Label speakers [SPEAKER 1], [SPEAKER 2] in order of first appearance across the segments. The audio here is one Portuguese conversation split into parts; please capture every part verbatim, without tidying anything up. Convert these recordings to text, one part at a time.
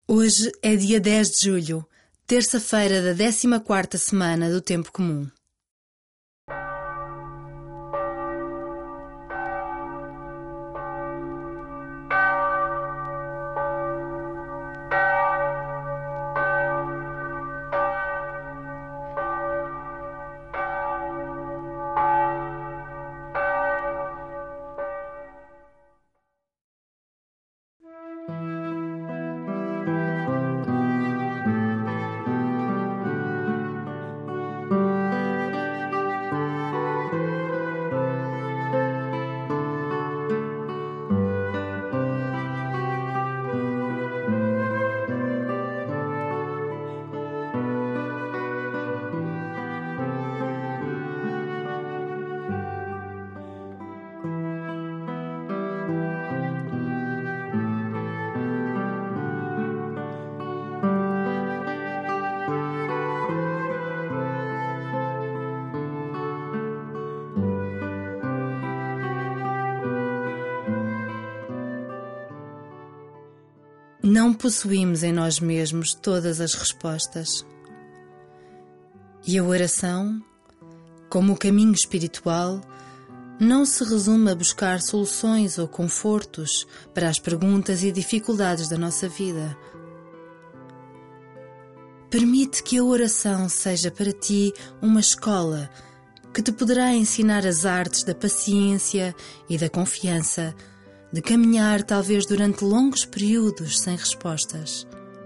[SPEAKER 1] Hoje é dia dez de julho, terça-feira da décima quarta semana do Tempo Comum. Não possuímos em nós mesmos todas as respostas. E a oração, como o caminho espiritual, não se resume a buscar soluções ou confortos para as perguntas e dificuldades da nossa vida. Permite que a oração seja para ti uma escola que te poderá ensinar as artes da paciência e da confiança, de caminhar talvez durante longos períodos sem respostas.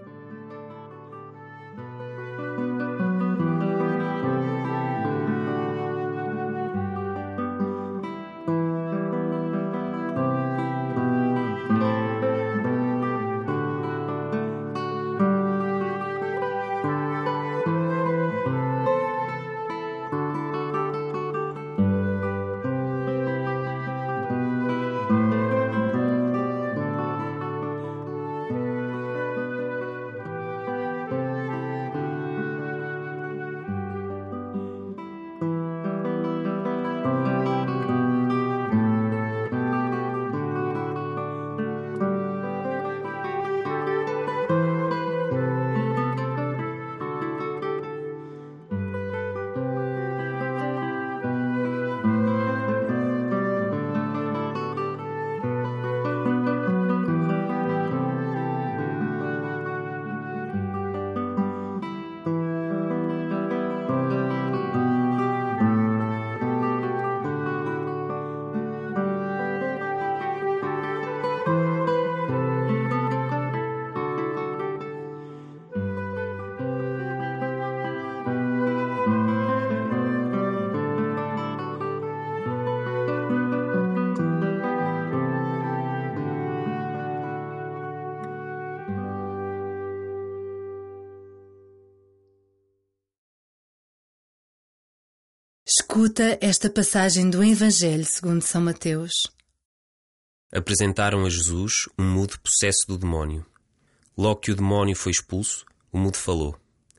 [SPEAKER 1] Escuta esta passagem do Evangelho segundo São Mateus.
[SPEAKER 2] Apresentaram a Jesus um mudo possesso do demónio. Logo que o demónio foi expulso, o mudo falou.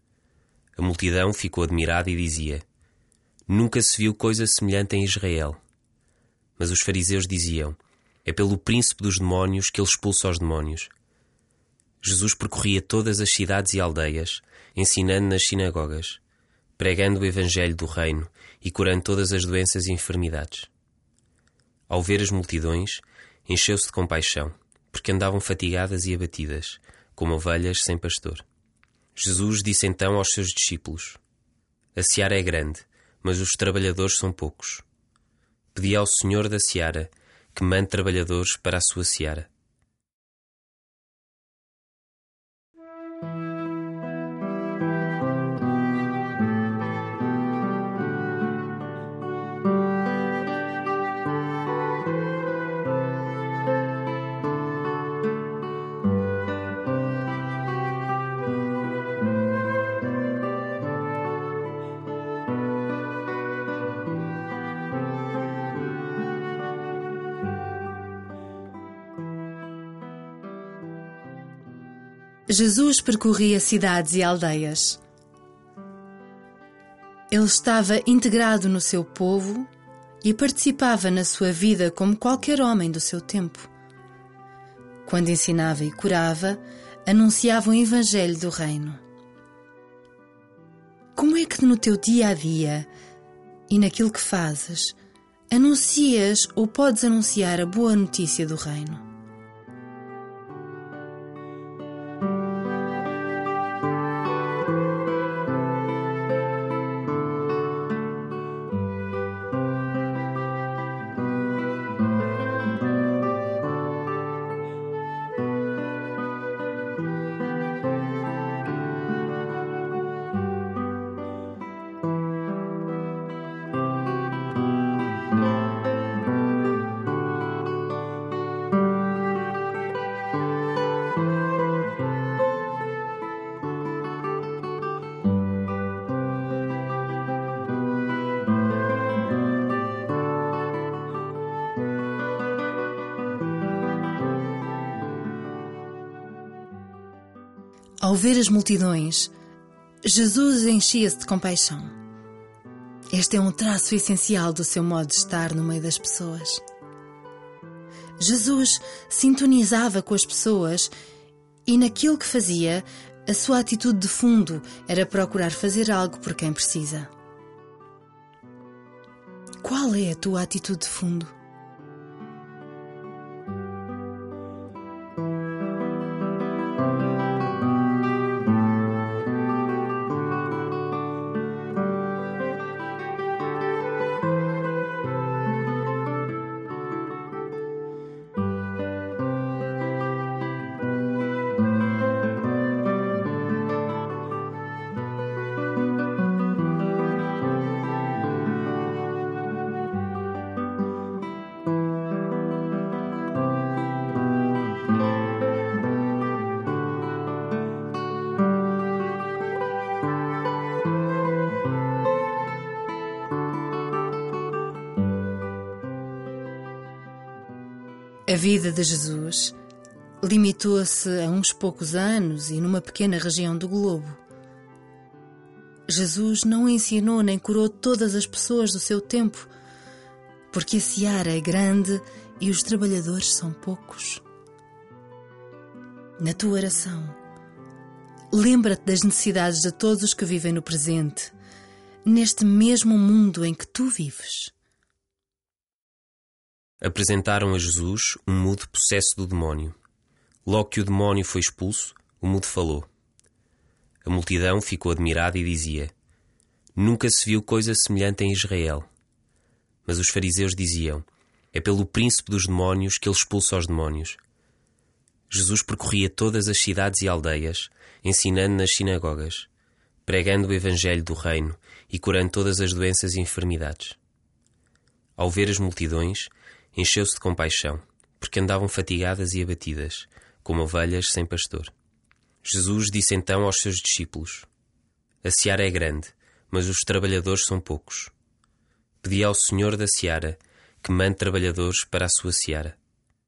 [SPEAKER 2] A multidão ficou admirada e dizia: Nunca se viu coisa semelhante em Israel. Mas os fariseus diziam: É pelo príncipe dos demónios que ele expulsa os demónios. Jesus percorria todas as cidades e aldeias, ensinando nas sinagogas, pregando o evangelho do reino e curando todas as doenças e enfermidades. Ao ver as multidões, encheu-se de compaixão, porque andavam fatigadas e abatidas, como ovelhas sem pastor. Jesus disse então aos seus discípulos: A seara é grande, mas os trabalhadores são poucos. Pedi ao Senhor da seara que mande trabalhadores para a sua seara.
[SPEAKER 1] Jesus percorria cidades e aldeias. Ele estava integrado no seu povo e participava na sua vida como qualquer homem do seu tempo. Quando ensinava e curava, anunciavam o Evangelho do Reino. Como é que no teu dia a dia e naquilo que fazes, anuncias ou podes anunciar a boa notícia do Reino? Ao ver as multidões, Jesus enchia-se de compaixão. Este é um traço essencial do seu modo de estar no meio das pessoas. Jesus sintonizava com as pessoas e naquilo que fazia, a sua atitude de fundo era procurar fazer algo por quem precisa. Qual é a tua atitude de fundo? A vida de Jesus limitou-se a uns poucos anos e numa pequena região do globo. Jesus não ensinou nem curou todas as pessoas do seu tempo, porque a seara é grande e os trabalhadores são poucos. Na tua oração, lembra-te das necessidades de todos os que vivem no presente, neste mesmo mundo em que tu vives.
[SPEAKER 2] Apresentaram a Jesus um mudo possesso do demónio. Logo que o demónio foi expulso, o mudo falou. A multidão ficou admirada e dizia: Nunca se viu coisa semelhante em Israel. Mas os fariseus diziam: É pelo príncipe dos demónios que ele expulsa os demónios. Jesus percorria todas as cidades e aldeias, ensinando nas sinagogas, pregando o evangelho do reino e curando todas as doenças e enfermidades. Ao ver as multidões, encheu-se de compaixão, porque andavam fatigadas e abatidas, como ovelhas sem pastor. Jesus disse então aos seus discípulos: A seara é grande, mas os trabalhadores são poucos. Pedi ao Senhor da seara que mande trabalhadores para a sua seara.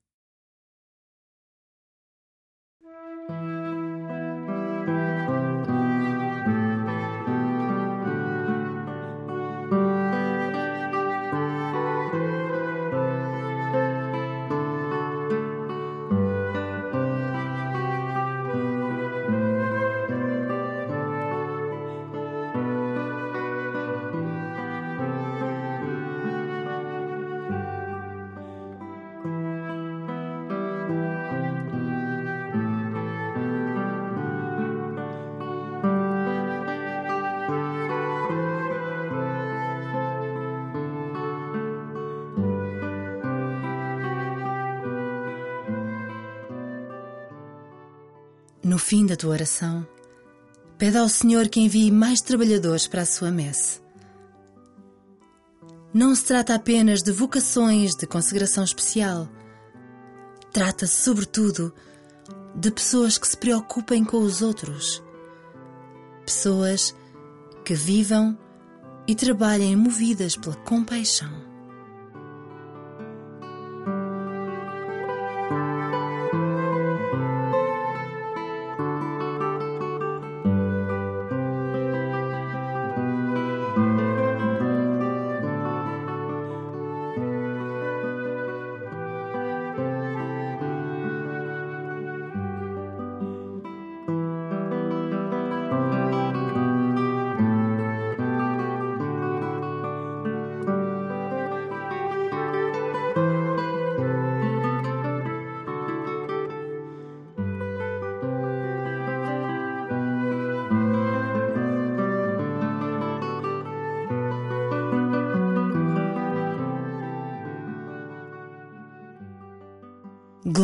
[SPEAKER 1] No fim da tua oração, pede ao Senhor que envie mais trabalhadores para a sua messe. Não se trata apenas de vocações de consagração especial. Trata-se, sobretudo, de pessoas que se preocupem com os outros. Pessoas que vivam e trabalhem movidas pela compaixão.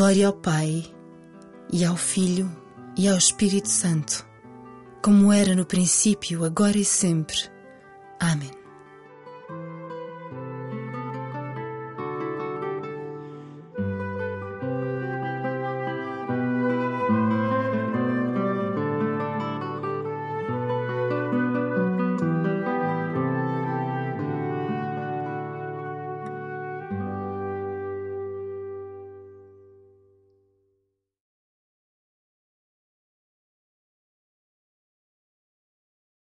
[SPEAKER 1] Glória ao Pai, e ao Filho, e ao Espírito Santo, como era no princípio, agora e sempre. Amém.